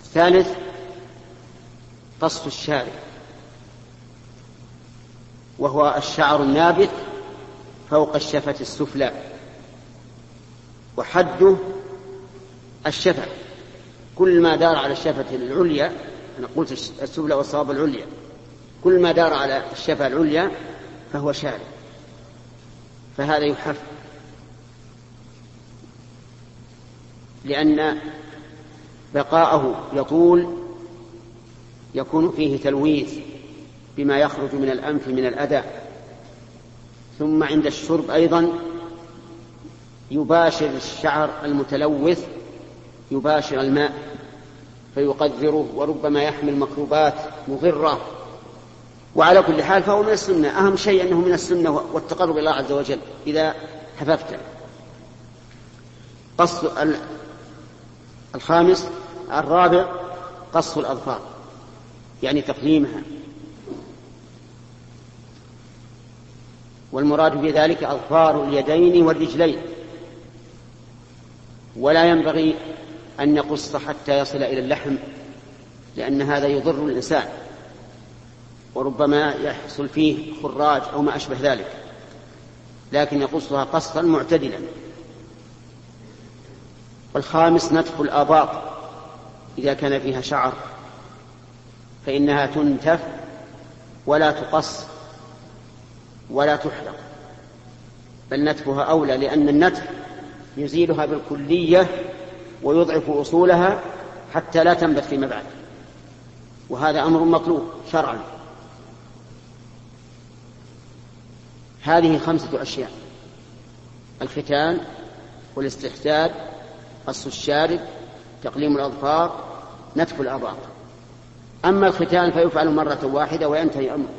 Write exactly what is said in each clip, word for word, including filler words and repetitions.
الثالث قص الشارب، وهو الشعر النابت فوق الشفة السفلى، وحده الشفة، كل ما دار على الشفة العليا، أنا قلت السفلى والصواب العليا، كل ما دار على الشفة العليا فهو شارب، فهذا يحف، لأن بقاءه يطول يكون فيه تلويث بما يخرج من الأنف من الأذى. ثم عند الشرب أيضا يباشر الشعر المتلوث يباشر الماء فيقذره، وربما يحمل ميكروبات مضرة. وعلى كل حال فهو من السنة، أهم شيء أنه من السنة والتقرب إلى الله عز وجل إذا حففت. قص الخامس الرابع قص الأظفار، يعني تقليمها، والمراد بذلك أظفار اليدين والرجلين، ولا ينبغي أن يقص حتى يصل إلى اللحم، لأن هذا يضر الإنسان وربما يحصل فيه خراج أو ما أشبه ذلك، لكن يقصها قصا معتدلا. والخامس نتف الآباط إذا كان فيها شعر، فإنها تنتف ولا تقص ولا تحلق، بل نتفها أولى، لأن النتف يزيلها بالكلية ويضعف أصولها حتى لا تنبت فيما بعد، وهذا أمر مطلوب شرعا. هذه خمسة أشياء: الختان والاستحداد، قص الشارب، تقليم الأظفار، نتف الآباط. أما الختان فيفعل مرة واحدة وينتهي أمره.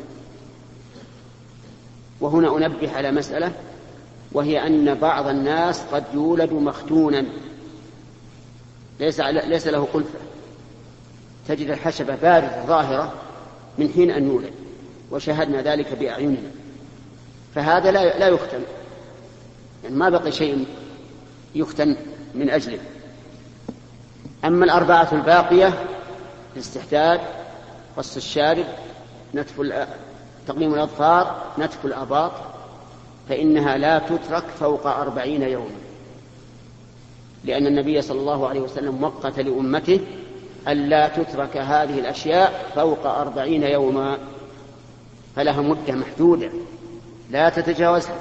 وهنا أنبه على مسألة، وهي أن بعض الناس قد يولد مختونا ليس, ليس له قلفة، تجد الحشبة باردة ظاهرة من حين أن يولد، وشاهدنا ذلك بأعيننا، فهذا لا, لا يختن، يعني ما بقي شيء يختن من أجله. أما الأربعة الباقية: الاستحداد، قص الشارب، نتف تقليم الأظفار، نتف الآباط، فإنها لا تترك فوق أربعين يوما، لأن النبي صلى الله عليه وسلم وقت لأمته ألا تترك هذه الأشياء فوق أربعين يوما، فلها مدة محدودة لا تتجاوزها.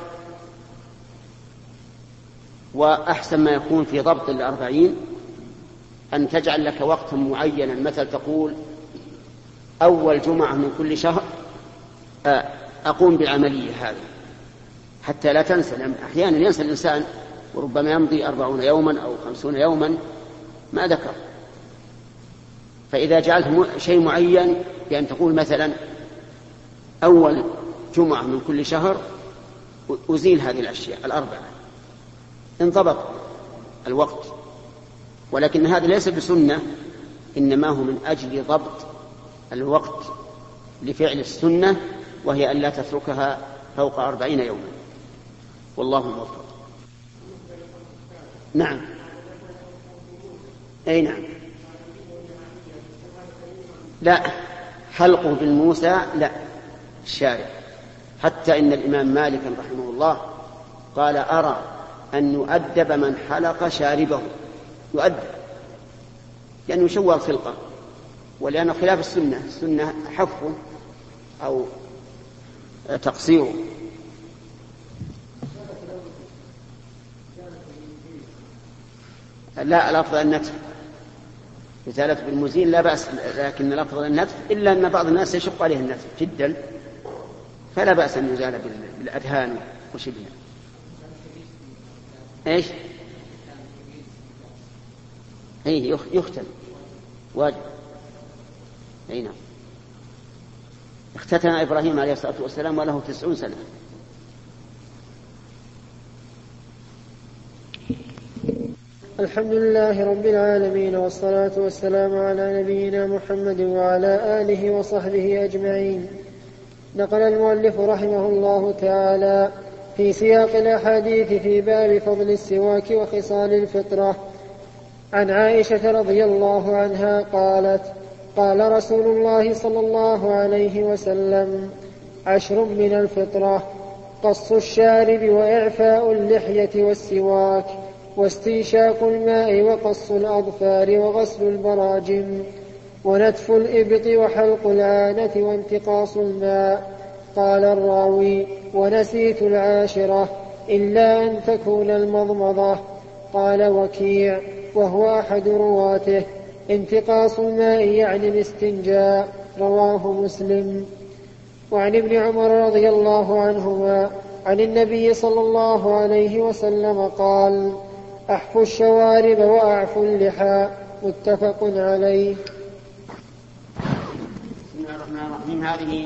وأحسن ما يكون في ضبط الأربعين أن تجعل لك وقتا معينا، مثل تقول أول جمعة من كل شهر أقوم بالعملية هذه، حتى لا تنسى، لأن أحيانا ينسى الإنسان وربما يمضي أربعون يوما أو خمسون يوما ما ذكر. فإذا جعلت شيء معين بأن تقول مثلا أول جمعة من كل شهر أزيل هذه الأشياء الأربعة، انضبط الوقت. ولكن هذا ليس بسنة، إنما هو من أجل ضبط الوقت لفعل السنة، وهي أن لا تتركها فوق أربعين يوما، والله موفق. نعم، أي نعم. لا، حلقه بالموسى لا، الشارع. حتى إن الإمام مالك رحمه الله قال: أرى أن يؤدب من حلق شاربه، يؤدب لأنه يشوه الخلقة، ولأنه خلاف السنة، السنة حفه أو تقصيره. لا، الأفضل النتف، إزالة بالمزيل لا بأس، لكن الأفضل النتف، إلا أن بعض الناس يشق عليه النتف جدا، فلا بأس أن يزال بالأدهان وشبهها. إيش؟ أي يختن واجب. أي نعم. اختتن إبراهيم عليه الصلاة والسلام وله تسعون سنة. الحمد لله رب العالمين، والصلاة والسلام على نبينا محمد وعلى آله وصحبه أجمعين. نقل المؤلف رحمه الله تعالى في سياق الأحاديث في باب فضل السواك وخصال الفطرة عن عائشة رضي الله عنها قالت قال رسول الله صلى الله عليه وسلم عشر من الفطرة: قص الشارب وإعفاء اللحية والسواك واستنشاق الماء وقص الأظفار وغسل البراجم ونتف الإبط وحلق العانة وانتقاص الماء. قال الراوي: ونسيت العاشرة إلا أن تكون المضمضة. قال وكيع وهو أحد رواته: انتقاص الماء يعني الاستنجاء. رواه مسلم. وعن ابن عمر رضي الله عنهما عن النبي صلى الله عليه وسلم قال: أحفوا الشوارب وأعفوا اللحى. متفق عليه. بسم الله الرحمن الرحيم. هذه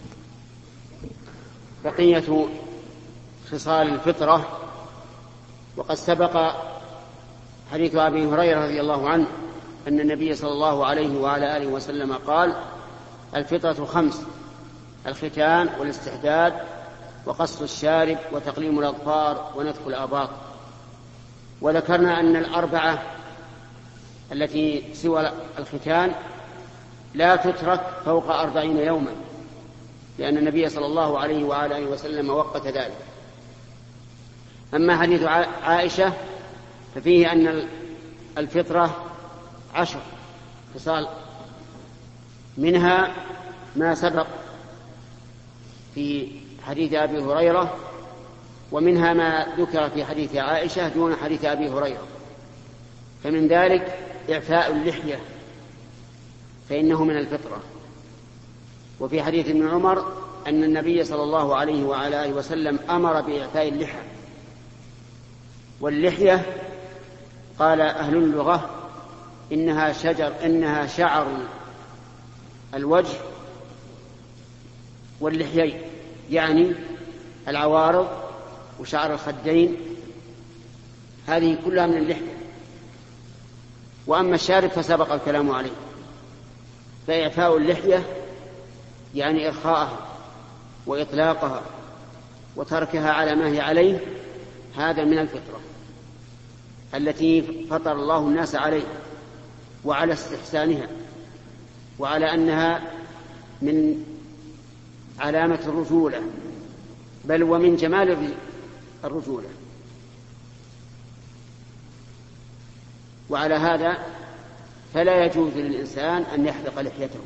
بقية خصال الفطرة. وقد سبق حديث أبي هريرة رضي الله عنه أن النبي صلى الله عليه وعلى آله وسلم قال: الفطرة خمس: الختان والاستحداد وقص الشارب وتقليم الأظفار ونتف الآباط. وذكرنا أن الأربعة التي سوى الختان لا تترك فوق أربعين يوما، لأن النبي صلى الله عليه وعلى آله وسلم وقت ذلك. أما حديث عائشة ففيه أن الفطرة عشر خصال، منها ما سبق في حديث أبي هريرة، ومنها ما ذكر في حديث عائشة دون حديث أبي هريرة. فمن ذلك إعفاء اللحية فإنه من الفطرة. وفي حديث ابن عمر أن النبي صلى الله عليه وعلى آله وسلم أمر بإعفاء اللحى. واللحية قال أهل اللغة إنها شجر إنها شعر الوجه واللحيين، يعني العوارض وشعر الخدين، هذه كلها من اللحية. وأما الشارب فسبق الكلام عليه. فإعفاء اللحية يعني إرخاءها وإطلاقها وتركها على ما هي عليه، هذا من الفطرة التي فطر الله الناس عليه وعلى استحسانها، وعلى أنها من علامة الرجولة، بل ومن جمال الرجولة. وعلى هذا فلا يجوز للإنسان أن يحلق لحيته،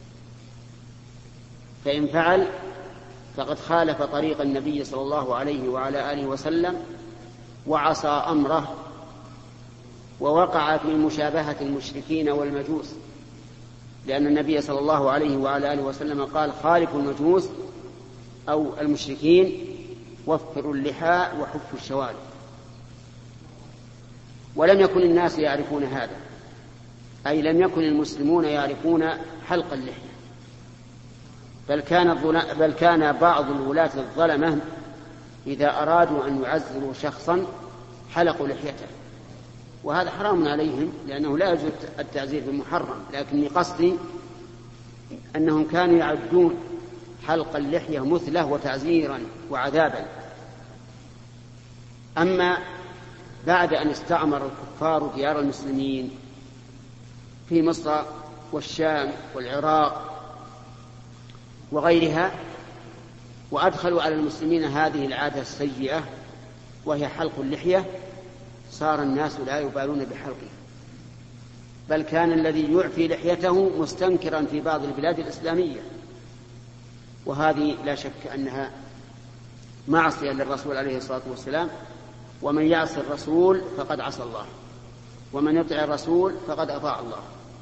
فإن فعل فقد خالف طريق النبي صلى الله عليه وعلى آله وسلم وعصى أمره، ووقع في مشابهة المشركين والمجوس، لأن النبي صلى الله عليه وعلى آله وسلم قال: خالفوا المجوس أو المشركين وفروا اللحى وحفوا الشوارب. ولم يكن الناس يعرفون هذا، أي لم يكن المسلمون يعرفون حلق اللحية، بل كان, بل كان بعض الولاة الظلمة إذا أرادوا أن يعزلوا شخصا حلقوا لحيته، وهذا حرام عليهم، لأنه لا يجوز التعزير بالمحرم. لكن قصدي أنهم كانوا يعدون حلق اللحية مثله وتعزيرا وعذابا. أما بعد أن استعمر الكفار ديار المسلمين في مصر والشام والعراق وغيرها، وأدخلوا على المسلمين هذه العادة السيئة وهي حلق اللحية، صار الناس لا يبالون بحلقه، بل كان الذي يعفي لحيته مستنكرا في بعض البلاد الإسلامية، وهذه لا شك أنها معصية للرسول عليه الصلاة والسلام. ومن يعصي الرسول فقد عصى الله، ومن يطع الرسول فقد أطاع الله.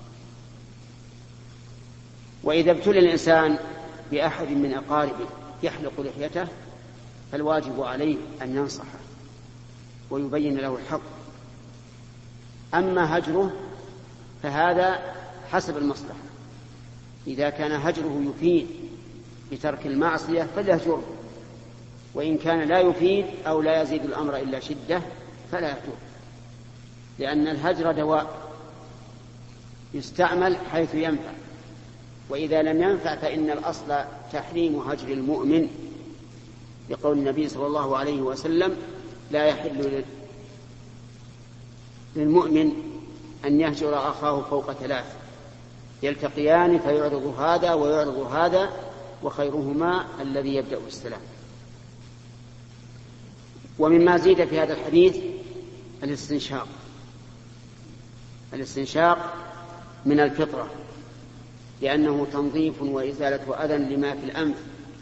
وإذا ابتلي الإنسان بأحد من أقاربه يحلق لحيته فالواجب عليه أن ينصحه ويبين له الحق. أما هجره فهذا حسب المصلحة، إذا كان هجره يفيد بترك المعصية فليهجره، وإن كان لا يفيد أو لا يزيد الأمر إلا شدة فلا يهجره، لأن الهجر دواء يستعمل حيث ينفع، وإذا لم ينفع فإن الأصل تحريم هجر المؤمن، لقول النبي صلى الله عليه وسلم: لا يحل للمؤمن أن يهجر أخاه فوق ثلاث يلتقيان فيعرض هذا ويعرض هذا وخيرهما الذي يبدأ بالسلام. ومما زيد في هذا الحديث الاستنشاق الاستنشاق من الفطرة، لأنه تنظيف وإزالة أذى لما في الأنف،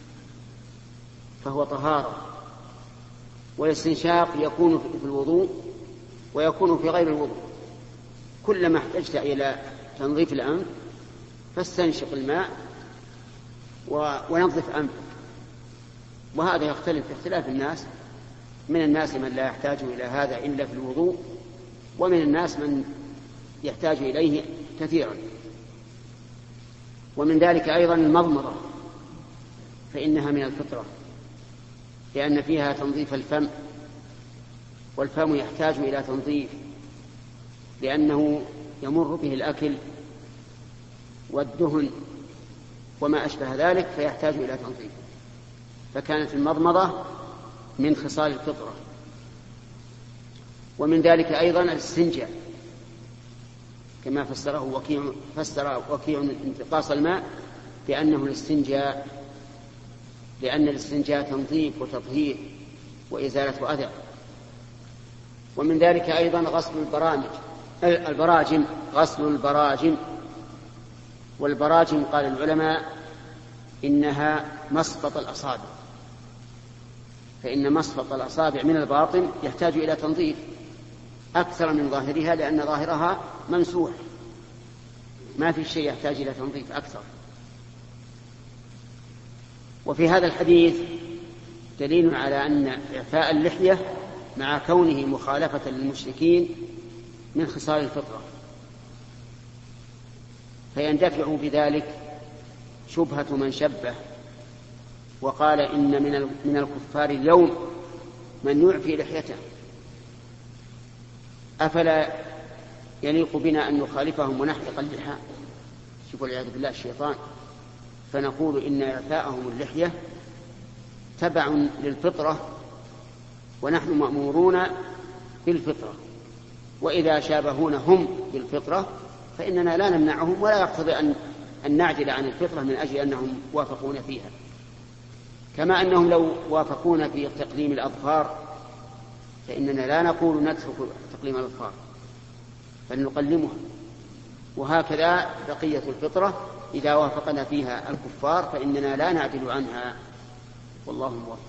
فهو طهارة. والاستنشاق يكون في الوضوء ويكون في غير الوضوء. كلما احتجت إلى تنظيف الأنف فاستنشق الماء ونظف أنفك. وهذا يختلف باختلاف الناس، من الناس من لا يحتاج إلى هذا إلا في الوضوء، ومن الناس من يحتاج إليه كثيرا. ومن ذلك أيضا المضمضة، فإنها من الفطرة، لأن فيها تنظيف الفم، والفم يحتاج إلى تنظيف لأنه يمر به الأكل والدهن وما أشبه ذلك، فيحتاج إلى تنظيف. فكانت المضمضة من خصال الفطرة. ومن ذلك أيضا الاستنجاء، كما فسره وكيع فسر وكيع انتقاص الماء بأنه الاستنجاء، لأن الاستنجاء تنظيف وتطهير وإزالة أذى. ومن ذلك أيضا غسل البرامج البراجم غسل البراجم والبراجم قال العلماء إنها مسقط الأصابع، فإن مسقط الأصابع من الباطن يحتاج إلى تنظيف أكثر من ظاهرها، لأن ظاهرها ممسوح، ما في شيء يحتاج إلى تنظيف أكثر. وفي هذا الحديث دليل على أن إعفاء اللحية مع كونه مخالفة للمشركين من خصال الفطرة، فيندفع بذلك شبهة من شبه وقال إن من الكفار اليوم من يعفي لحيته، أفلا يليق بنا أن نخالفهم ونحلق اللحى؟ شوفوا العياذ بالله الشيطان. فنقول إن إعفاءهم اللحية تبع للفطرة، ونحن مأمورون بالفطرة، وإذا شابهونا هم بالفطرة فإننا لا نمنعهم، ولا يقتضي أن أن نعدل عن الفطرة من أجل أنهم وافقون فيها. كما أنهم لو وافقون في تقليم الأظفار فإننا لا نقول نترك تقليم الأظفار بل نقلمها. وهكذا بقية الفطرة إذا وافقنا فيها الكفار فإننا لا نعدل عنها، والله موفق.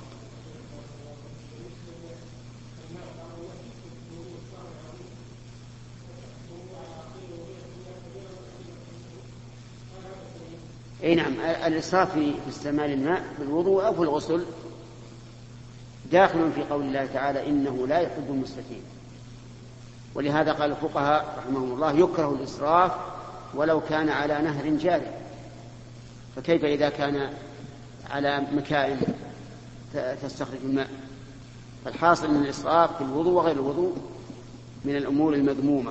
أي نعم، الإسراف في استعمال الماء في الوضوء أو في الغسل داخل في قول الله تعالى إنه لا يحب المسرفين. ولهذا قال الفقهاء رحمهم الله يكره الإسراف ولو كان على نهر جاري، فكيف إذا كان على مكائن تستخرج الماء؟ فالحاصل من الإسراف في الوضوء وغير الوضوء من الأمور المذمومة.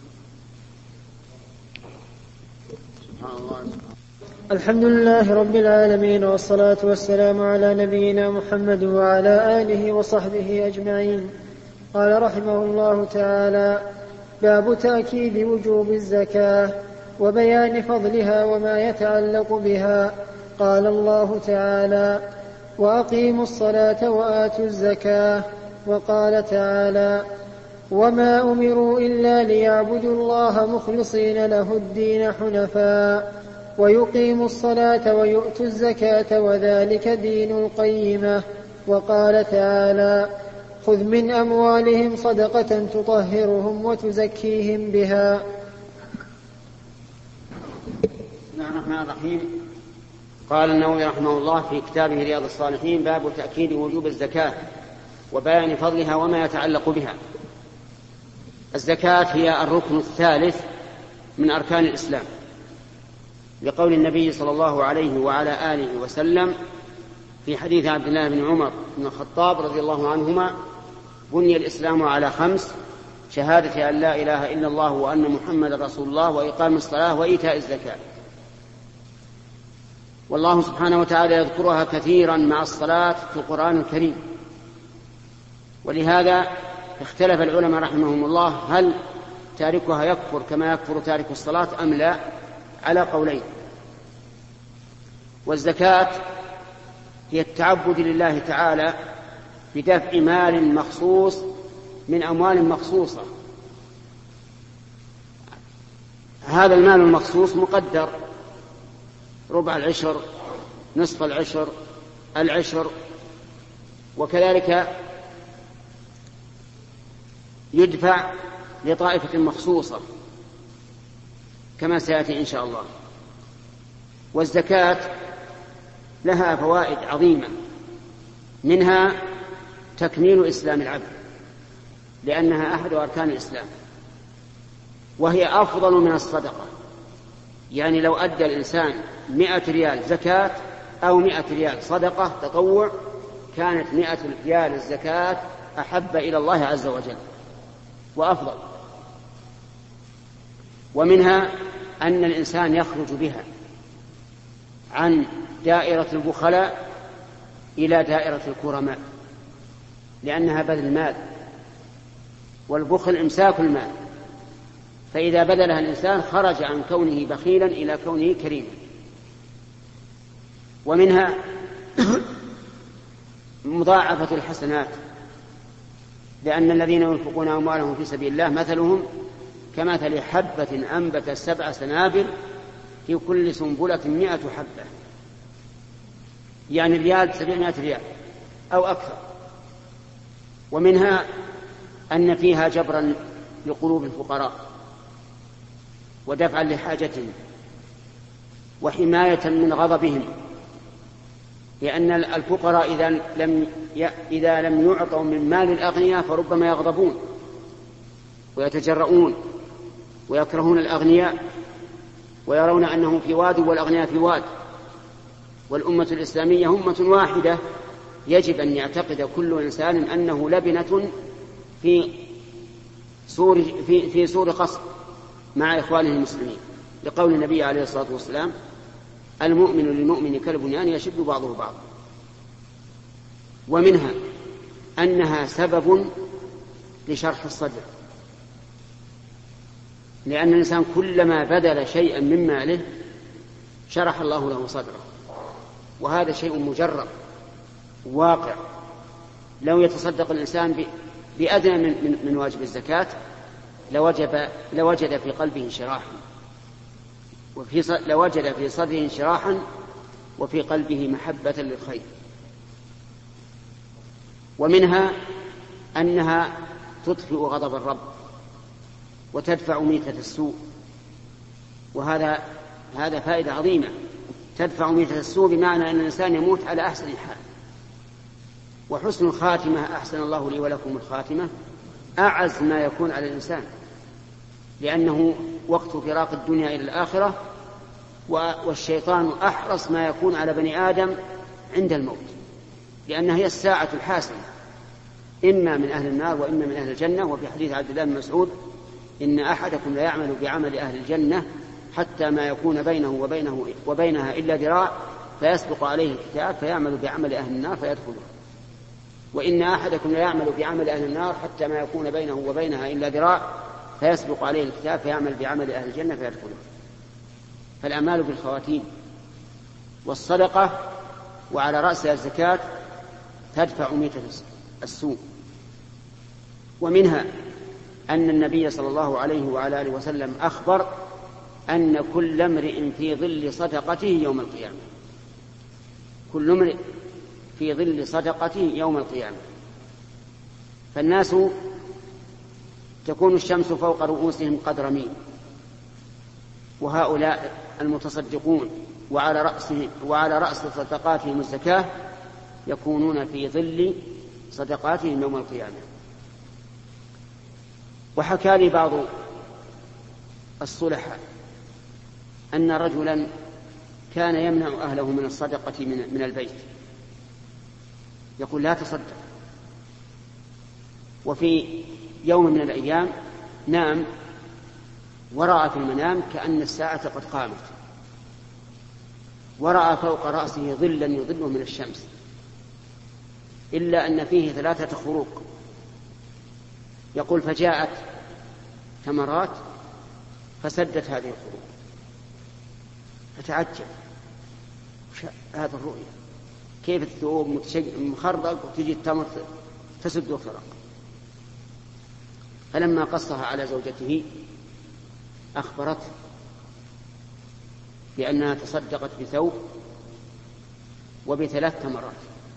سبحان الله. الحمد لله رب العالمين، والصلاة والسلام على نبينا محمد وعلى آله وصحبه أجمعين. قال رحمه الله تعالى: باب تأكيد وجوب الزكاة وبيان فضلها وما يتعلق بها. قال الله تعالى: وأقيموا الصلاة وآتوا الزكاة. وقال تعالى: وما أمروا إلا ليعبدوا الله مخلصين له الدين حنفاء ويقيموا الصلاة ويؤتوا الزكاة وذلك دين القيمة. وقال تعالى: خذ من أموالهم صدقة تطهرهم وتزكيهم بها. بسم الله الرحمن الرحيم. قال النووي رحمه الله في كتابه رياض الصالحين: باب تأكيد وجوب الزكاة وبيان فضلها وما يتعلق بها. الزكاة هي الركن الثالث من أركان الإسلام، لقول النبي صلى الله عليه وعلى آله وسلم في حديث عبد الله بن عمر بن الخطاب رضي الله عنهما: بني الإسلام على خمس: شهادة أن لا إله إلا الله وأن محمد رسول الله وإقام الصلاة وإيتاء الزكاة. والله سبحانه وتعالى يذكرها كثيرا مع الصلاة في القرآن الكريم. ولهذا اختلف العلماء رحمهم الله هل تاركها يكفر كما يكفر تارك الصلاة أم لا؟ على قولين. والزكاة هي التعبد لله تعالى بدفع مال مخصوص من أموال مخصوصة. هذا المال المخصوص مقدر، ربع العشر، نصف العشر، العشر، وكذلك يدفع لطائفة مخصوصة كما سيأتي إن شاء الله. والزكاة لها فوائد عظيمة، منها تكميل إسلام العبد لأنها أحد أركان الإسلام، وهي أفضل من الصدقة. يعني لو أدى الإنسان مئة ريال زكاة أو مئة ريال صدقة تطوع كانت مئة ريال الزكاة أحب إلى الله عز وجل وأفضل. ومنها أن الإنسان يخرج بها عن دائرة البخلاء إلى دائرة الكرماء، لأنها بذل المال، والبخل إمساك المال، فإذا بذلها الإنسان خرج عن كونه بخيلا إلى كونه كريما. ومنها مضاعفة الحسنات، لأن الذين ينفقون أموالهم في سبيل الله مثلهم كمثل حبة أنبت سبع سنابل في كل سنبلة مئة حبة، يعني ريال سبعمائة ريال أو أكثر. ومنها أن فيها جبرا لقلوب الفقراء ودفعا لحاجتهم وحماية من غضبهم، لأن الفقراء إذا لم إذا لم يعطوا من مال الأغنياء فربما يغضبون ويتجرؤون ويكرهون الأغنياء ويرون أنهم في واد والأغنياء في واد. والأمة الإسلامية أمة واحدة، يجب أن يعتقد كل إنسان أنه لبنة في سور في في سور قصر مع إخوانه المسلمين، لقول النبي عليه الصلاة والسلام: المؤمن للمؤمن كالبنيان يشد بعضه بعضا. ومنها أنها سبب لشرح الصدر، لأن الإنسان كلما بذل شيئا من ماله شرح الله له صدره، وهذا شيء مجرب واقع. لو يتصدق الإنسان بأدنى من, من واجب الزكاة لوجب لوجد في قلبه انشراحا، وفي لوجد في صدره انشراحا وفي قلبه محبة للخير. ومنها أنها تطفئ غضب الرب وتدفع ميتة السوء، وهذا هذا فائدة عظيمة. تدفع ميتة السوء بمعنى أن الإنسان يموت على أحسن الحال. وحسن الخاتمة، أحسن الله لي ولكم الخاتمة، أعز ما يكون على الإنسان، لأنه وقت فراق الدنيا إلى الآخرة، والشيطان أحرص ما يكون على بني آدم عند الموت، لأنها هي الساعة الحاسمة، إما من أهل النار وإما من أهل الجنة. وفي حديث عبد الله بن مسعود: إن أحدكم لا يعمل بعمل أهل الجنة حتى ما يكون بينه وبينه وبينها إلا ذراع فيسبق عليه الكتاب فيعمل بعمل أهل النار فيدخله، وإن أحدكم لا يعمل بعمل أهل النار حتى ما يكون بينه وبينها إلا ذراع فيسبق عليه الكتاب فيعمل بعمل أهل الجنة فيدخله. فالأعمال بالخواتيم. والصدقة وعلى رأسها الزكاة تدفع ميتة السوء. ومنها أن النبي صلى الله عليه وعلى آله وسلم أخبر أن كل امرئ في ظل صدقته يوم القيامة، كل امرئ في ظل صدقته يوم القيامة. فالناس تكون الشمس فوق رؤوسهم قدر ميل، وهؤلاء المتصدقون وعلى رأسهم وعلى رأس صدقاتهم الزكاة يكونون في ظل صدقاتهم يوم القيامة. وحكى لي بعض الصلحاء أن رجلا كان يمنع أهله من الصدقة من البيت، يقول: لا تصدق. وفي يوم من الأيام نام ورأى في المنام كأن الساعة قد قامت، ورأى فوق رأسه ظلا يظله من الشمس، إلا أن فيه ثلاثة خروق. يقول: فجاءت ثمرات فسدت هذه الخروج. فتعجب هذه الرؤيا، كيف الثوب مخرق وتجي التمر تسد وتخرق. فلما قصها على زوجته أخبرته بأنها تصدقت بثوب وبثلاث تمرات،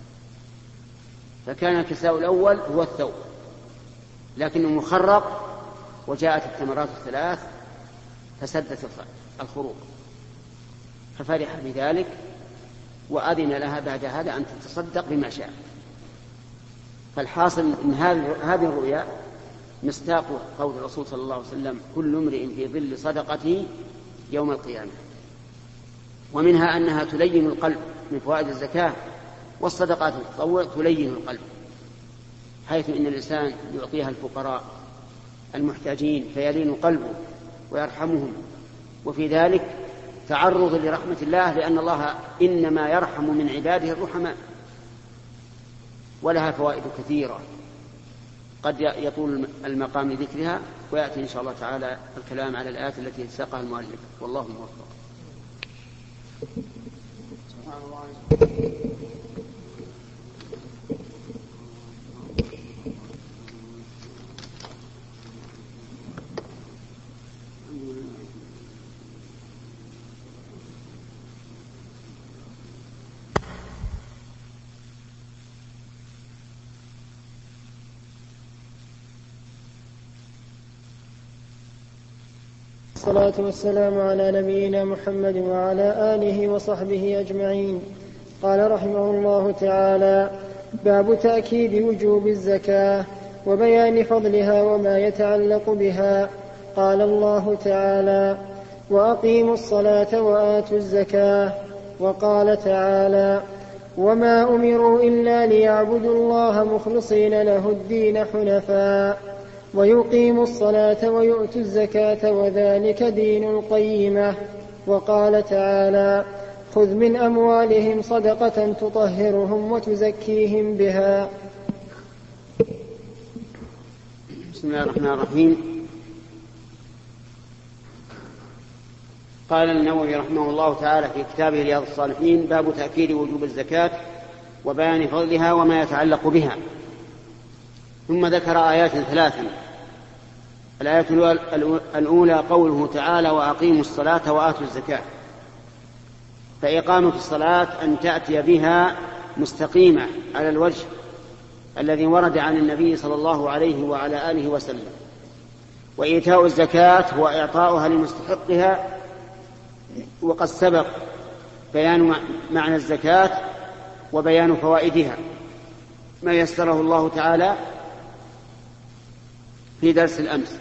فكان الكساء الأول هو الثوب لكنه مخرق، وجاءت التمرات الثلاث فسدت الخروق، ففرح بذلك وأذن لها بعد هذا أن تتصدق بما شاء. فالحاصل من هذه الرؤيا مصداق قول الرسول صلى الله عليه وسلم: كل امرئ في ظل صدقته يوم القيامة. ومنها أنها تلين القلب، من فوائد الزكاة والصدقات التطوع تلين القلب، حيث إن الإنسان يعطيها الفقراء المحتاجين فيلين قلبه ويرحمهم، وفي ذلك تعرض لرحمة الله، لأن الله إنما يرحم من عباده الرحماء. ولها فوائد كثيرة قد يطول المقام لذكرها، ويأتي إن شاء الله تعالى الكلام على الآيات التي ساقها المؤلف، والله موفق. والصلاة والسلام على نبينا محمد وعلى آله وصحبه أجمعين. قال رحمه الله تعالى: باب تأكيد وجوب الزكاة وبيان فضلها وما يتعلق بها. قال الله تعالى: وأقيموا الصلاة وآتوا الزكاة. وقال تعالى: وما أمروا إلا ليعبدوا الله مخلصين له الدين حنفاء ويقيموا الصلاة ويؤتوا الزكاة وذلك دين القيمة. وقال تعالى: خذ من أموالهم صدقة تطهرهم وتزكيهم بها. بسم الله الرحمن الرحيم. قال النووي رحمه الله تعالى في كتابه رياض الصالحين: باب تأكيد وجوب الزكاة وبيان فضلها وما يتعلق بها. ثم ذكر آيات ثلاثا. الآية الأولى قوله تعالى: وأقيموا الصلاة وآتوا الزكاة. فإقامة الصلاة أن تأتي بها مستقيمة على الوجه الذي ورد عن النبي صلى الله عليه وعلى آله وسلم. وإيتاء الزكاة هو إعطاؤها لمستحقها، وقد سبق بيان معنى الزكاة وبيان فوائدها ما يسره الله تعالى في درس الأمس.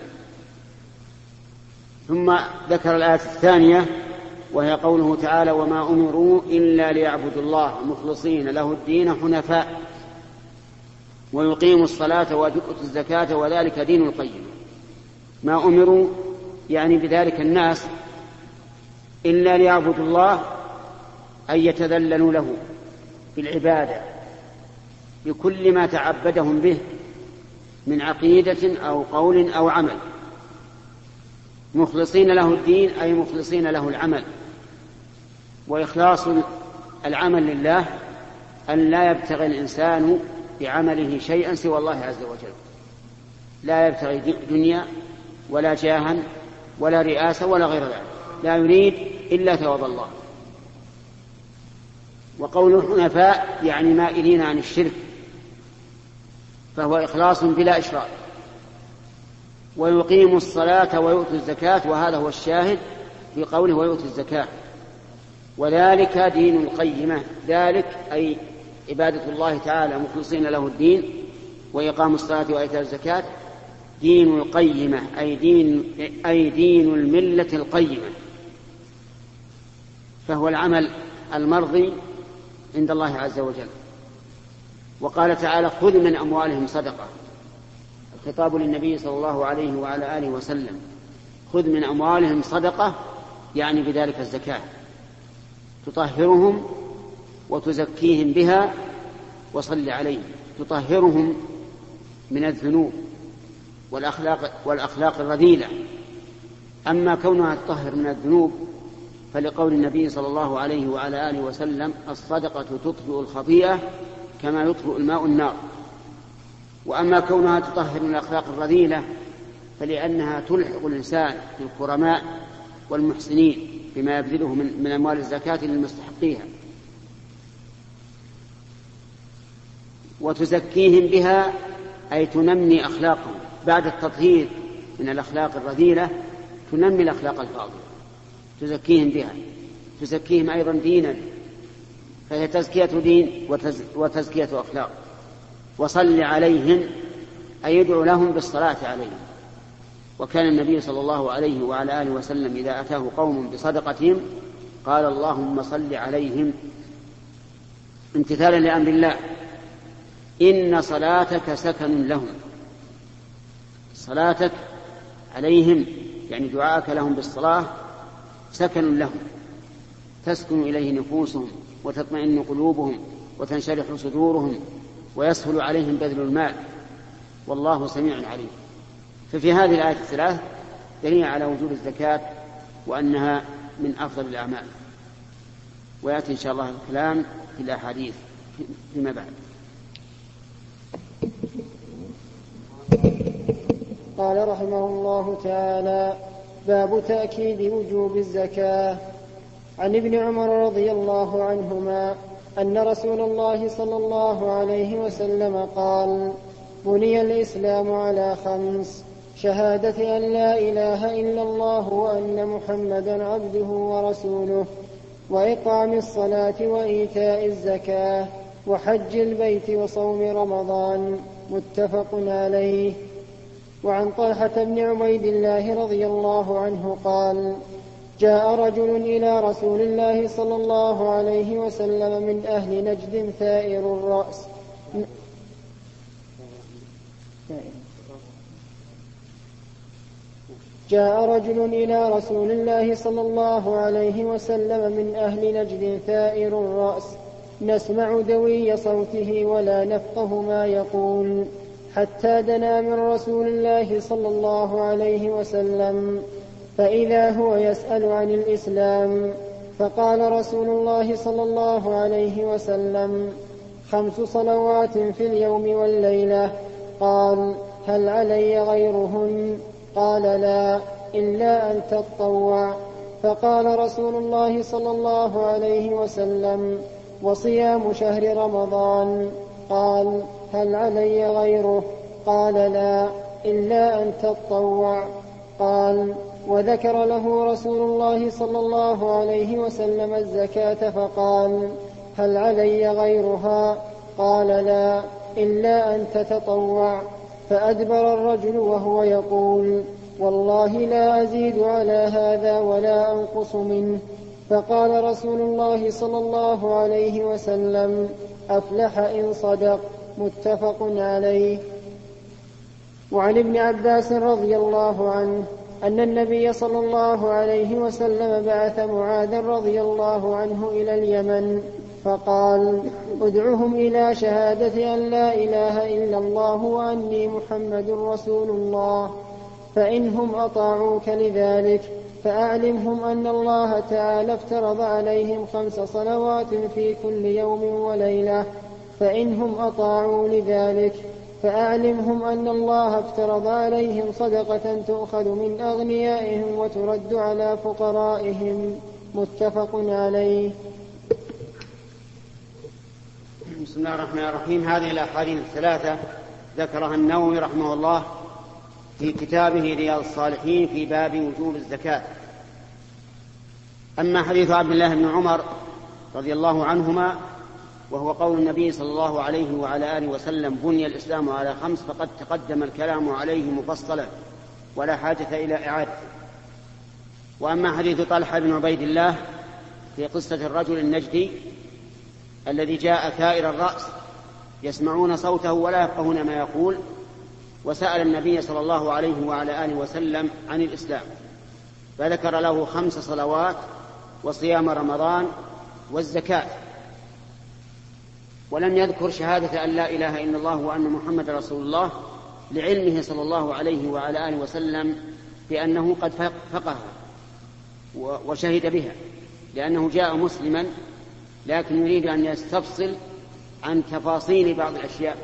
ثم ذكر الآية الثانية وهي قوله تعالى: وما أمروا إلا ليعبدوا الله مخلصين له الدين حنفاء ويقيموا الصلاة ويؤتوا الزكاة وذلك دين القيم. ما أمروا يعني بذلك الناس إلا ليعبدوا الله، أن يتذللوا له بالعبادة بكل ما تعبدهم به من عقيدة أو قول أو عمل، مخلصين له الدين أي مخلصين له العمل. وإخلاص العمل لله أن لا يبتغي الإنسان بعمله شيئا سوى الله عز وجل، لا يبتغي دنيا ولا جاها ولا رئاسة ولا غير ذلك، لا يريد إلا ثواب الله. وقول حنفاء يعني مائلين عن الشرك، فهو إخلاص بلا إشراك. ويقيم الصلاة ويؤتوا الزكاة، وهذا هو الشاهد في قوله ويؤتوا الزكاة، وذلك دين القيمة. ذلك أي عبادة الله تعالى مخلصين له الدين وإقام الصلاة وإيتاء الزكاة دين القيمة أي دين, أي دين الملة القيمة، فهو العمل المرضي عند الله عز وجل. وقال تعالى: خذ من أموالهم صدقة. الخطاب للنبي صلى الله عليه وعلى آله وسلم: خذ من أموالهم صدقة يعني بذلك الزكاة، تطهرهم وتزكيهم بها وصل عليهم. تطهرهم من الذنوب والأخلاق, والأخلاق الرذيلة. أما كونها تطهر من الذنوب فلقول النبي صلى الله عليه وعلى آله وسلم: الصدقة تطفئ الخطيئة كما يطفئ الماء النار. وأما كونها تطهر من الأخلاق الرذيلة فلأنها تلحق الإنسان بالكرماء والمحسنين بما يبذله من, من أموال الزكاة للمستحقيها، وتزكيهم بها أي تنمي أخلاقهم بعد التطهير من الأخلاق الرذيلة، تنمي الأخلاق الفاضلة، تزكيهم بها، تزكيهم أيضا دينا، فهي تزكية دين وتزكية أخلاق. وصل عليهم أي يدعو لهم بالصلاة عليهم. وكان النبي صلى الله عليه وعلى آله وسلم إذا أتاه قوم بصدقتهم قال: اللهم صل عليهم، امتثالا لأمر الله: إن صلاتك سكن لهم. صلاتك عليهم يعني دعاءك لهم بالصلاة سكن لهم، تسكن إليه نفوسهم وتطمئن قلوبهم وتنشرح صدورهم ويسهل عليهم بذل المال، والله سميع عليم. ففي هذه الآية الثلاث دليل على وجوب الزكاة وأنها من أفضل الأعمال. ويأتي إن شاء الله الكلام في الأحاديث فيما بعد. قال رحمه الله تعالى: باب تأكيد وجوب الزكاة. عن ابن عمر رضي الله عنهما أن رسول الله صلى الله عليه وسلم قال: بني الإسلام على خمس: شهادة أن لا إله إلا الله وأن محمدا عبده ورسوله، وإقام الصلاة وإيتاء الزكاة، وحج البيت وصوم رمضان. متفق عليه. وعن طلحة بن عبيد الله رضي الله عنه قال: جاء رجل إلى رسول الله صلى الله عليه وسلم من أهل نجد ثائر الرأس جاء رجل إلى رسول الله صلى الله عليه وسلم من أهل نجد ثائر الرأس، نسمع دوي صوته ولا نفقه ما يقول، حتى دنا من رسول الله صلى الله عليه وسلم، فإذا هو يسأل عن الإسلام، فقال رسول الله صلى الله عليه وسلم: خمس صلوات في اليوم والليلة. قال: هل علي غيرهن؟ قال: لا، إلا أن تطوع. فقال رسول الله صلى الله عليه وسلم: وصيام شهر رمضان. قال: هل علي غيره؟ قال: لا، إلا أن تطوع. قال: وذكر له رسول الله صلى الله عليه وسلم الزكاة، فقال: هل علي غيرها؟ قال: لا، إلا أن تتطوع. فأدبر الرجل وهو يقول: والله لا أزيد على هذا ولا أنقص منه. فقال رسول الله صلى الله عليه وسلم: أفلح إن صدق. متفق عليه. وعن ابن عباس رضي الله عنه أن النبي صلى الله عليه وسلم بعث معاذ رضي الله عنه إلى اليمن، فقال: ادعهم إلى شهادة أن لا إله إلا الله وأني محمد رسول الله، فإنهم أطاعوك لذلك فأعلمهم أن الله تعالى افترض عليهم خمس صلوات في كل يوم وليلة، فإنهم أطاعوا لذلك فأعلمهم أن الله افترض عليهم صدقة تؤخذ من أغنيائهم وترد على فقرائهم. متفق عليه. بسم الله الرحمن الرحيم. هذه الأحاديث الثلاثة ذكرها النووي رحمه الله في كتابه رياض الصالحين في باب وجوب الزكاة. أما حديث عبد الله بن عمر رضي الله عنهما وهو قول النبي صلى الله عليه وعلى آله وسلم: بني الإسلام على خمس، فقد تقدم الكلام عليه مفصلا ولا حاجة إلى إعادة. وأما حديث طلحة بن عبيد الله في قصة الرجل النجدي الذي جاء ثائر الرأس يسمعون صوته ولا يفقهون ما يقول، وسأل النبي صلى الله عليه وعلى آله وسلم عن الإسلام، فذكر له خمس صلوات وصيام رمضان والزكاة، ولم يذكر شهادة أن لا إله إلا الله وأن محمد رسول الله لعلمه صلى الله عليه وعلى آله وسلم بأنه قد فقه وشهد بها، لأنه جاء مسلما لكن يريد أن يستفصل عن تفاصيل بعض الأشياء.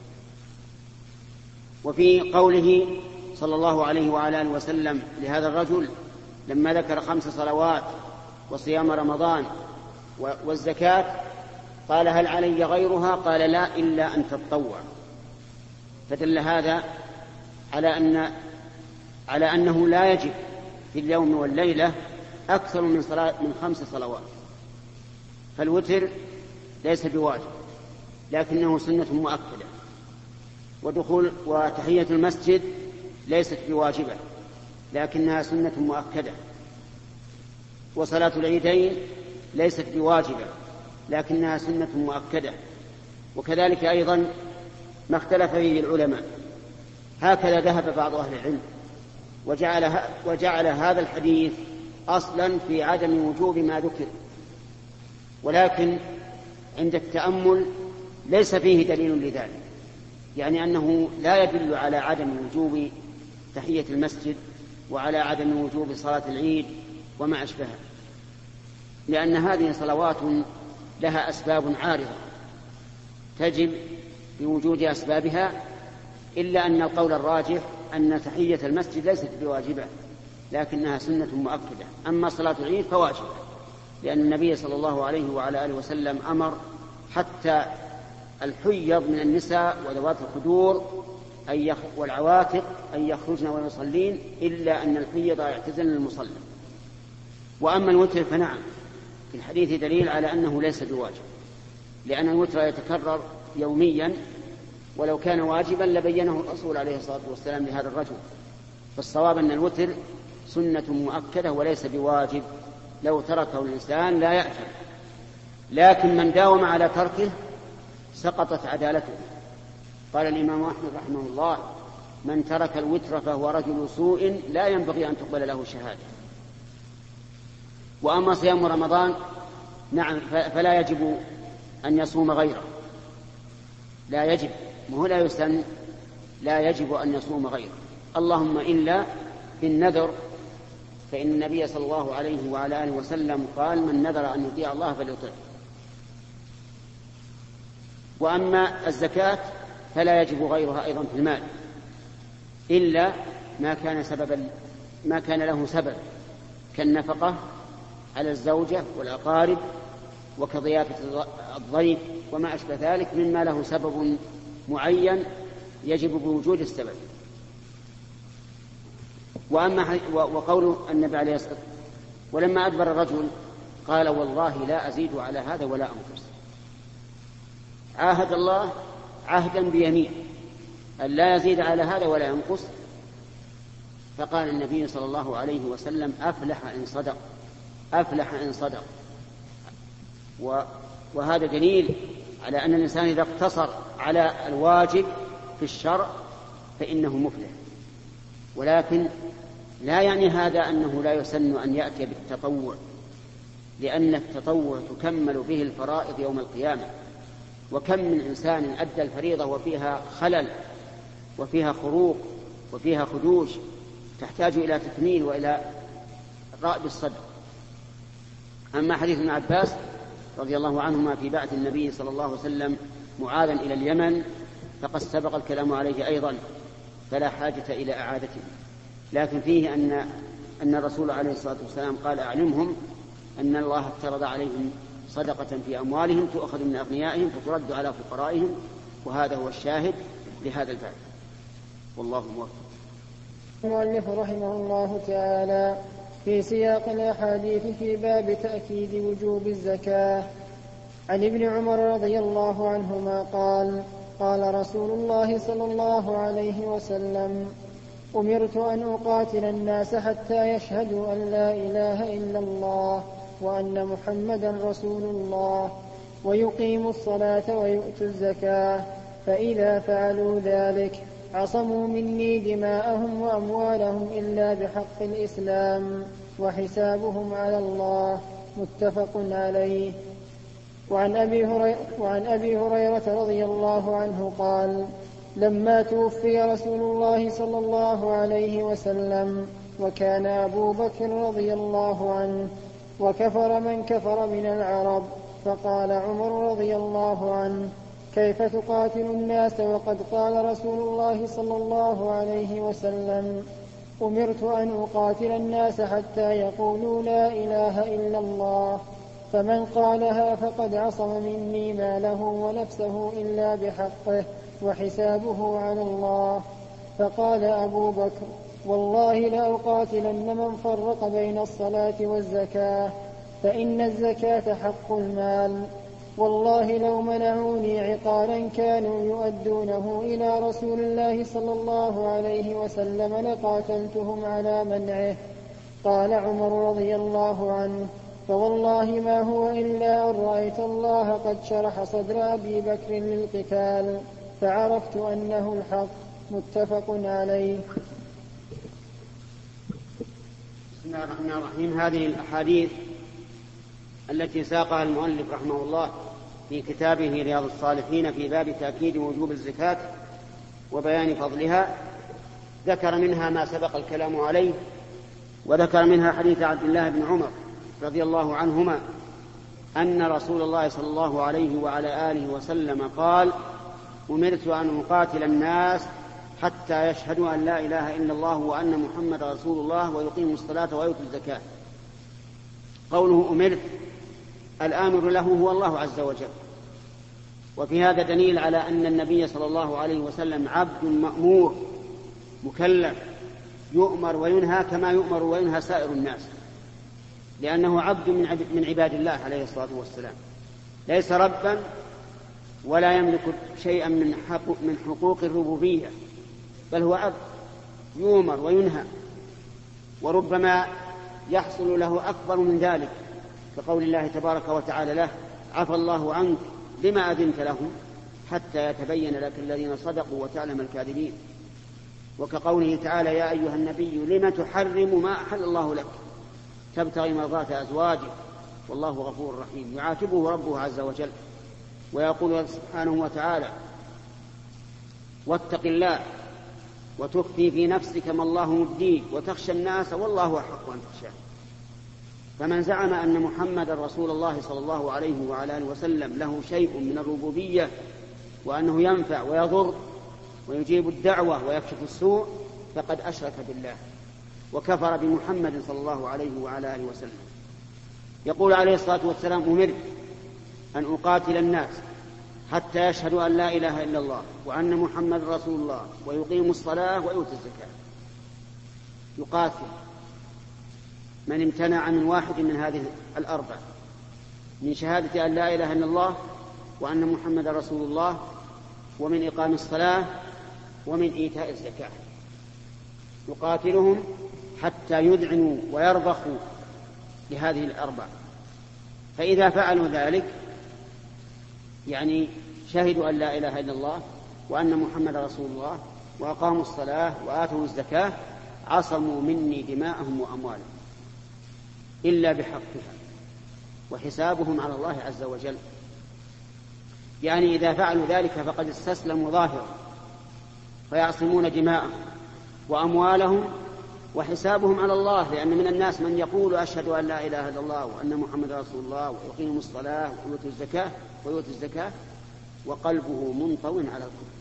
وفي قوله صلى الله عليه وعلى آله وسلم لهذا الرجل لما ذكر خمس صلوات وصيام رمضان والزكاة قال هل علي غيرها؟ قال لا إلا أن تتطوع. فدل هذا على أن على أنه لا يجب في اليوم والليلة أكثر من صلاة من خمس صلوات. فالوتر ليس بواجب لكنه سنة مؤكدة، ودخول وتحية المسجد ليست بواجبة لكنها سنة مؤكدة، وصلاة العيدين ليست بواجبة لكنها سنة مؤكدة، وكذلك أيضا ما اختلف فيه العلماء. هكذا ذهب بعض أهل العلم وجعل, وجعل هذا الحديث أصلا في عدم وجوب ما ذكر، ولكن عند التأمل ليس فيه دليل لذلك، يعني أنه لا يدل على عدم وجوب تحية المسجد وعلى عدم وجوب صلاة العيد وما أشبهها، لأن هذه صلوات لها أسباب عارضة تجب بوجود أسبابها، إلا أن القول الراجح أن تحية المسجد ليست بواجبة لكنها سنة مؤكدة. أما صلاة العيد فواجبة، لأن النبي صلى الله عليه وعلى آله وسلم أمر حتى الحيض من النساء وذوات الخدور والعواتق أن يخرجن ويصلين، إلا أن الحيض يعتزلن المصلى. وأما الوتر فنعم في الحديث دليل على أنه ليس بواجب، لأن الوتر يتكرر يوميا، ولو كان واجبا لبينه الرسول عليه الصلاة والسلام لهذا الرجل. فالصواب أن الوتر سنة مؤكدة وليس بواجب، لو تركه الإنسان لا يأثم، لكن من داوم على تركه سقطت عدالته. قال الإمام أحمد رحمه الله من ترك الوتر فهو رجل سوء لا ينبغي أن تقبل له شهادة. وأما صيام رمضان نعم فلا يجب أن يصوم غيره، لا يجب، وهو لا يسن، لا يجب أن يصوم غيره، اللهم إلا بالنذر، فإن النبي صلى الله عليه وعلى آله وسلم قال من نذر أن يطيع الله فليطيع. وأما الزكاة فلا يجب غيرها أيضا في المال إلا ما كان سببا ما كان له سبب كالنفقة على الزوجة والأقارب وكضيافة الضيف وما أشبه ذلك مما له سبب معين يجب بوجود السبب. وأما وقول النبي عليه الصلاة والسلام ولما أدبر الرجل قال والله لا أزيد على هذا ولا أنقص، عاهد الله عهدا بيمين أن لا يزيد على هذا ولا ينقص، فقال النبي صلى الله عليه وسلم أفلح إن صدق، أفلح إن صدق. وهذا دليل على أن الإنسان إذا اقتصر على الواجب في الشرع فإنه مفلح، ولكن لا يعني هذا أنه لا يسن أن يأتي بالتطوع، لأن التطوع تكمل به الفرائض يوم القيامة، وكم من إنسان أدى الفريضة وفيها خلل وفيها خروق وفيها خدوش تحتاج إلى تكميل وإلى رأب الصدر. أما حديث ابن عباس رضي الله عنهما في بعث النبي صلى الله عليه وسلم معاذا إلى اليمن فقد سبق الكلام عليه أيضا فلا حاجة إلى إعادته، لكن فيه أن أن الرسول عليه الصلاة والسلام قال أعلمهم أن الله افترض عليهم صدقة في أموالهم تؤخذ من أغنيائهم فترد على فقرائهم، وهذا هو الشاهد لهذا الباب، والله موفق. المؤلف رحمه الله تعالى في سياق الأحاديث في باب تأكيد وجوب الزكاة. عن ابن عمر رضي الله عنهما قال قال رسول الله صلى الله عليه وسلم أمرت أن أقاتل الناس حتى يشهدوا أن لا إله إلا الله وأن محمدا رسول الله ويقيموا الصلاة ويؤتوا الزكاة، فإذا فعلوا ذلك عصموا مني دماءهم وأموالهم إلا بحق الإسلام وحسابهم على الله، متفق عليه. وعن أبي هريرة, وعن أبي هريرة رضي الله عنه قال لما توفي رسول الله صلى الله عليه وسلم، وكان أبو بكر رضي الله عنه، وكفر من كفر من العرب. فقال عمر رضي الله عنه: كيف تقاتل الناس وقد قال رسول الله صلى الله عليه وسلم: أمرت أن أقاتل الناس حتى يقولوا لا إله إلا الله، فمن قالها فقد عصم مني ماله ونفسه إلا بحقه، وحسابه على الله. فقال أبو بكر: والله لأقاتلن من فرق بين الصلاة والزكاة، فإن الزكاة حق المال. والله لو منعوني عقالا كانوا يؤدونه إلى رسول الله صلى الله عليه وسلم لقاتلتهم على منعه. قال عمر رضي الله عنه: فوالله ما هو إلا أن رأيت الله قد شرح صدر أبي بكر للقتال، فعرفت أنه الحق. متفق عليه. بسم الله الرحمن الرحيم. هذه الأحاديث التي ساقها المؤلف رحمه الله في كتابه رياض الصالحين في باب تأكيد وجوب الزكاة وبيان فضلها، ذكر منها ما سبق الكلام عليه، وذكر منها حديث عبد الله بن عمر رضي الله عنهما أن رسول الله صلى الله عليه وعلى آله وسلم قال: أمرت أن أقاتل الناس حتى يشهدوا أن لا إله إلا الله وأن محمد رسول الله ويقيموا الصلاة ويؤتوا الزكاة. قوله أمرت، الآمر له هو الله عز وجل، وفي هذا دليل على أن النبي صلى الله عليه وسلم عبد مأمور مكلف يؤمر وينهى كما يؤمر وينهى سائر الناس، لأنه عبد من عباد الله عليه الصلاة والسلام، ليس ربا ولا يملك شيئا من حقوق الربوبية، بل هو عبد يؤمر وينهى، وربما يحصل له أكبر من ذلك، كقول الله تبارك وتعالى له: عفى الله عنك لما أذنت لهم حتى يتبين لك الذين صدقوا وتعلم الكاذبين. وكقوله تعالى: يا أيها النبي لم تحرم ما أحل الله لك تبتغي مرضات أزواجك والله غفور رحيم. يعاتبه ربه عز وجل ويقول سبحانه وتعالى: واتق الله وتخفي في نفسك ما الله مبديه وتخشى الناس والله أحق أن تخشاه. فمن زعم أن محمد رسول الله صلى الله عليه وعلى آله وسلم له شيء من الربوبية وأنه ينفع ويضر ويجيب الدعوة ويكشف السوء فقد أشرك بالله وكفر بمحمد صلى الله عليه وعلى آله وسلم. يقول عليه الصلاة والسلام: أمرت أن أقاتل الناس حتى يشهدوا أن لا إله إلا الله وأن محمد رسول الله ويقيموا الصلاة ويؤتوا الزكاة. يقاتل من امتنع من واحد من هذه الأربع، من شهادة أن لا إله إلا الله وأن محمد رسول الله ومن إقام الصلاة ومن إيتاء الزكاة. يقاتلهم حتى يذعنوا ويرضخوا لهذه الأربع، فإذا فعلوا ذلك يعني شهدوا أن لا إله إلا الله وأن محمد رسول الله وأقاموا الصلاة وآتوا الزكاة عصموا مني دماءهم وأموالهم إلا بحقها وحسابهم على الله عز وجل. يعني إذا فعلوا ذلك فقد استسلموا ظاهرا فيعصمون دماءهم وأموالهم وحسابهم على الله، لأن من الناس من يقول أشهد أن لا إله إلا الله وأن محمد رسول الله ويقيم الصلاة ويؤتي الزكاة ويؤتي الزكاة وقلبه منطو على الكفر،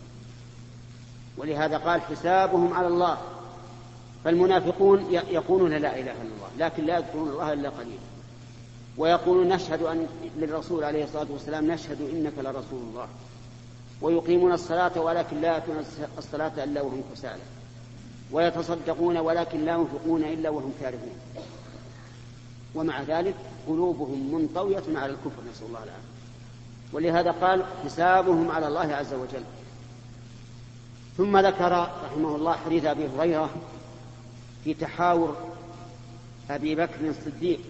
ولهذا قال حسابهم على الله. فالمنافقون يقولون لا إله إلا الله لكن لا يذكرون الله إلا قليلا، ويقولون نشهد أن للرسول عليه الصلاة والسلام نشهد إنك لرسول الله، ويقيمون الصلاة ولكن لا يأتون الصلاة إلا وهم كسالى، ويتصدقون ولكن لا ينفقون إلا وهم كارهون، ومع ذلك قلوبهم منطوية على الكفر، نسأل الله العافية. ولهذا قال حسابهم على الله عز وجل. ثم ذكر رحمه الله حديث أبي هريرة في تحاور أبي بكر الصديق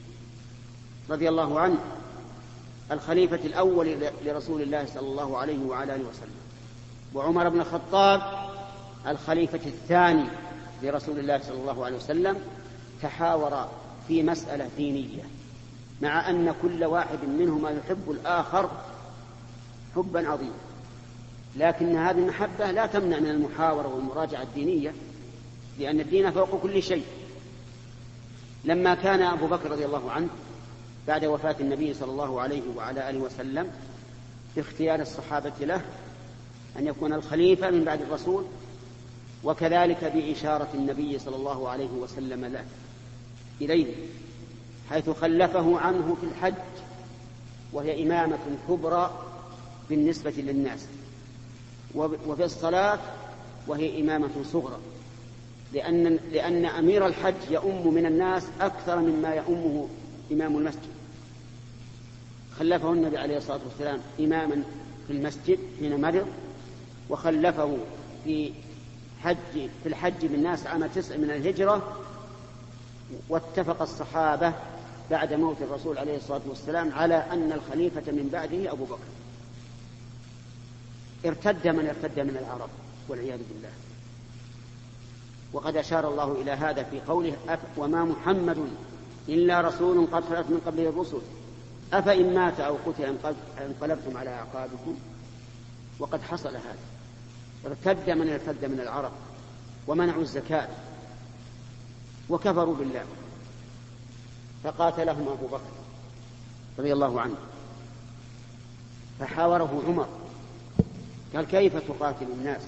رضي الله عنه الخليفة الأول لرسول الله صلى الله عليه وعلى آله وسلم، وعمر بن الخطاب الخليفة الثاني لرسول الله صلى الله عليه وسلم، تحاور في مسألة دينية، مع أن كل واحد منهما يحب الآخر حبا عظيما، لكن هذه المحبة لا تمنع من المحاورة والمراجعة الدينية، لأن الدين فوق كل شيء. لما كان أبو بكر رضي الله عنه بعد وفاة النبي صلى الله عليه وعلى آله وسلم باختيار الصحابة له أن يكون الخليفة من بعد الرسول، وكذلك بإشارة النبي صلى الله عليه وسلم له إليه، حيث خلفه عنه في الحج، وهي إمامة كبرى بالنسبة للناس، وفي الصلاة وهي إمامة صغرى، لأن, لأن أمير الحج يؤم من الناس أكثر مما يؤمه إمام المسجد. خلفه النبي عليه الصلاة والسلام إماما في المسجد حين مرض، وخلفه في حج في الحج بالناس عام تسع من الهجرة. واتفق الصحابة بعد موت الرسول عليه الصلاة والسلام على أن الخليفة من بعده أبو بكر. ارتد من ارتد من العرب والعياذ بالله. وقد أشار الله إلى هذا في قوله: وما محمد إلا رسول قد خلت من قبله الرسل أفإن مات أو قتل انقلبتم على أعقابكم. وقد حصل هذا، ارتد من ارتد من العرب ومنعوا الزكاة وكفروا بالله، فقاتلهم أبو بكر رضي الله عنه، فحاوره عمر قال: كيف تقاتل الناس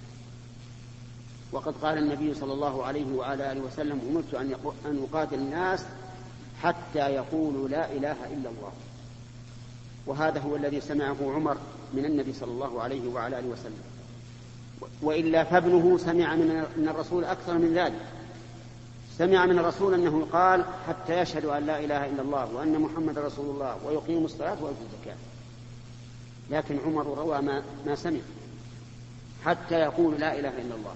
وقد قال النبي صلى الله عليه وعلى آله وسلم: أمرت أن أقاتل الناس حتى يقولوا لا إله إلا الله. وهذا هو الذي سمعه عمر من النبي صلى الله عليه وعلى آله وسلم، وإلا فابنه سمع من الرسول أكثر من ذلك. سمع من الرسول أنه قال: حتى يشهد أن لا إله إلا الله وأن محمد رسول الله ويقيم الصلاة ويؤتي الزكاة. لكن عمر روى ما, ما سمع، حتى يقول لا إله إلا الله.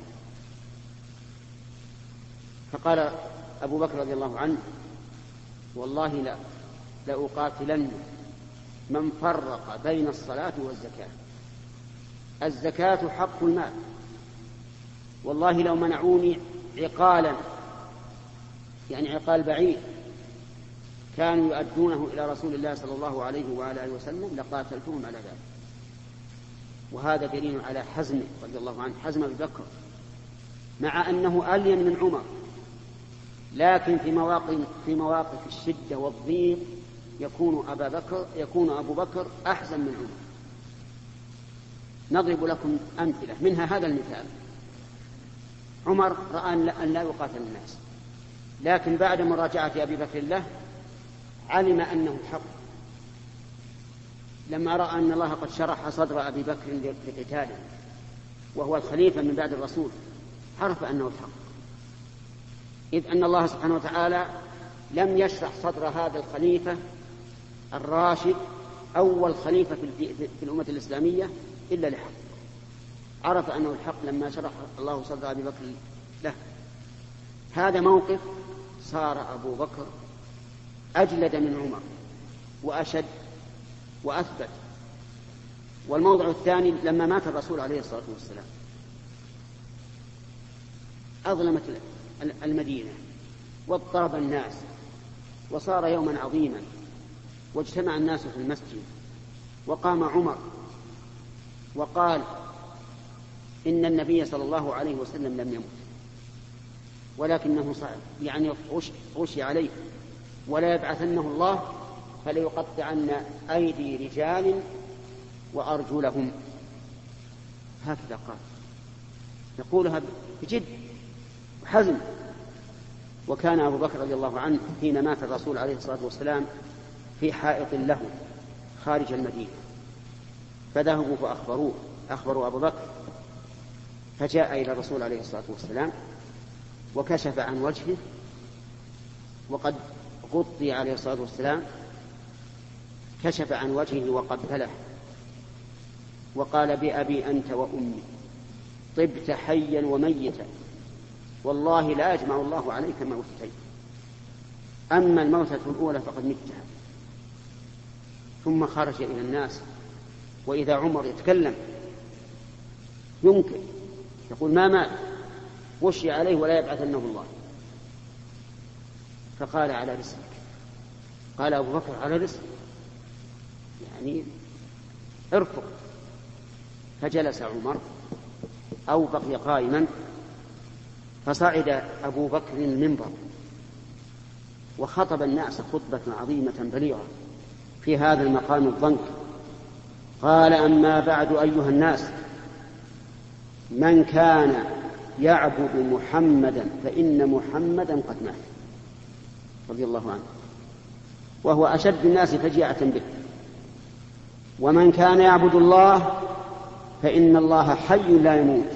فقال أبو بكر رضي الله عنه: والله لا لأقاتلن من فرق بين الصلاة والزكاة. الزكاة حق المال، والله لو منعوني عقالا، يعني عقال بعيد كانوا يؤدونه إلى رسول الله صلى الله عليه وعلى آله وسلم لقاتلتهم على ذلك. وهذا دليل على حزمه رضي الله عنه، حزم أبي بكر، مع أنه ألين من عمر، لكن في مواقف في مواقف الشدة والضيق يكون أبا بكر يكون أبو بكر أحزم من عمر. نضرب لكم أمثلة منها هذا المثال: عمر رأى أن لا يقاتل الناس، لكن بعد مراجعة أبي بكر له علم أنه الحق، لما رأى أن الله قد شرح صدر أبي بكر لقتاله وهو الخليفة من بعد الرسول، عرف أنه الحق، إذ أن الله سبحانه وتعالى لم يشرح صدر هذا الخليفة الراشد أول خليفة في الأمة الإسلامية إلا لحق. عرف أنه الحق لما شرح الله صدر أبي بكر له. هذا موقف صار أبو بكر أجلد من عمر وأشد وأثبت. والموضع الثاني لما مات الرسول عليه الصلاة والسلام، أظلمت المدينة واضطرب الناس وصار يوما عظيما، واجتمع الناس في المسجد، وقام عمر وقال: إن النبي صلى الله عليه وسلم لم يمت، ولكنه صعب يعني غشي عليه، ولا يبعثنه الله فليقطعن أيدي رجال وأرجلهم. هكذا قال، يقولها بجد وحزم. وكان أبو بكر رضي الله عنه حين مات الرسول عليه الصلاة والسلام في حائط له خارج المدينة، فذهبوا فأخبروه أخبروا أبو بكر، فجاء إلى الرسول عليه الصلاة والسلام وكشف عن وجهه، وقد غطي عليه الصلاة والسلام، كشف عن وجهه وقبله وقال: بأبي أنت وأمي طبت حيا وميتا، والله لا يجمع الله عليك موتتين، أما الموتة الأولى فقد متها. ثم خرج إلى الناس، وإذا عمر يتكلم ينكر، يقول: ما مات، وشي عليه ولا يبعثنه الله. فقال: على رسلك. قال أبو بكر: على رسلك، يعني ارفق. فجلس عمر أو بقي قائما، فصعد أبو بكر المنبر وخطب الناس خطبة عظيمة بليغة في هذا المقام الضنك. قال: أما بعد أيها الناس، من كان يعبد محمدا فإن محمدا قد مات، رضي الله عنه، وهو أشد الناس فجيعة به. ومن كان يعبد الله فإن الله حي لا يموت.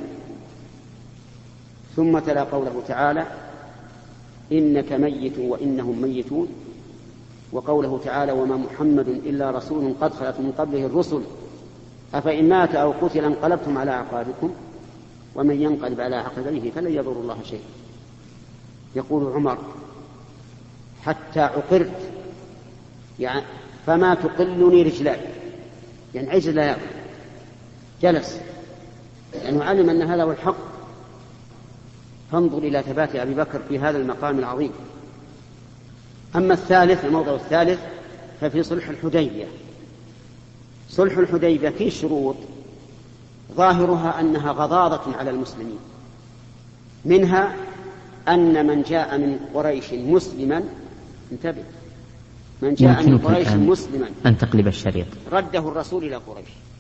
ثم تلا قوله تعالى: إنك ميت وإنهم ميتون، وقوله تعالى: وما محمد إلا رسول قد خلت من قبله الرسل أفإن مات أو قتل انقلبتم على أعقابكم ومن ينقلب على عقبيه فلن يضر الله شيئا. يقول عمر: حتى عقرت، يعني فما تقلني رجلاي، يعني عجل لا يقل، جلس لأنه يعني علم أن هذا هو الحق. فانظر إلى ثبات أبي بكر في هذا المقام العظيم. أما الثالث، الموضع الثالث، ففي صلح الحديبية. صلح الحديبية فيه شروط ظاهرها أنها غضاضة على المسلمين، منها أن من جاء من قريش مسلما، انتبه، من جاء من قريش مسلما أن تقلب الشريط، رده الرسول إلى قريش،